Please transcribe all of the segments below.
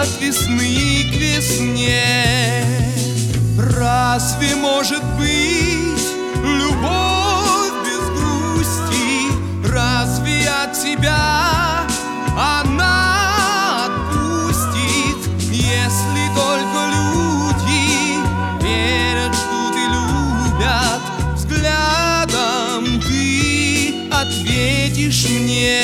от весны к весне. Разве может быть любовь без грусти? Разве от тебя она отпустит? Если только люди верят, ждут и любят, взглядом ты ответишь мне.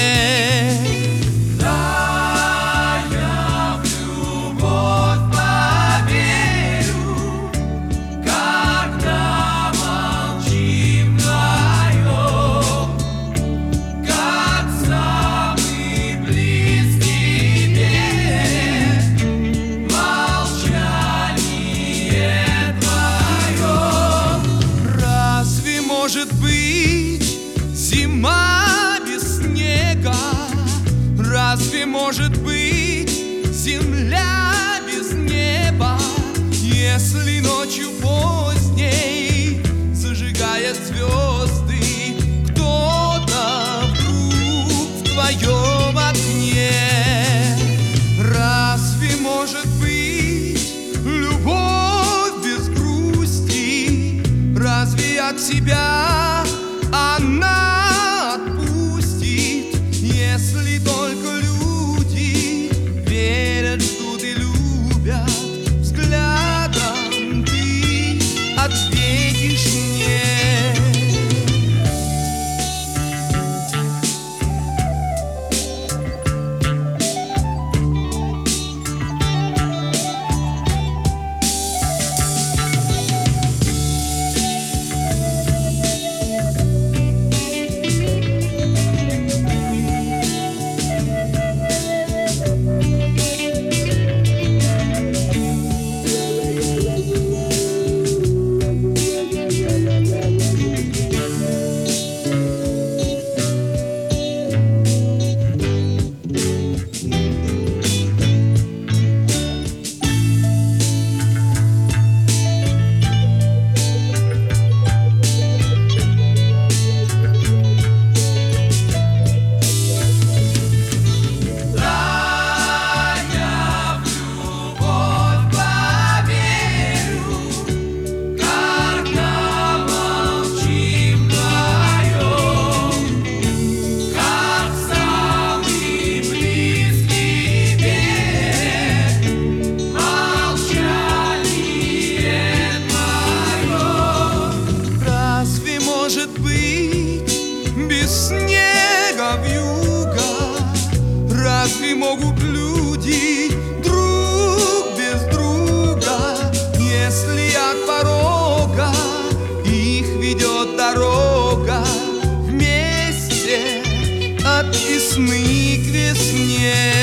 Может быть зима без снега? Разве может быть земля без неба? Если ночью поздней зажигает звезды кто-то вдруг в твоем окне, разве может быть любовь без грусти? Разве от себя она отпустит? Если только люди верят, ждут и любят, взглядом ты ответишь мне. Может быть без снега вьюга? Разве могут люди друг без друга? Если от порога их ведет дорога вместе от весны к весне.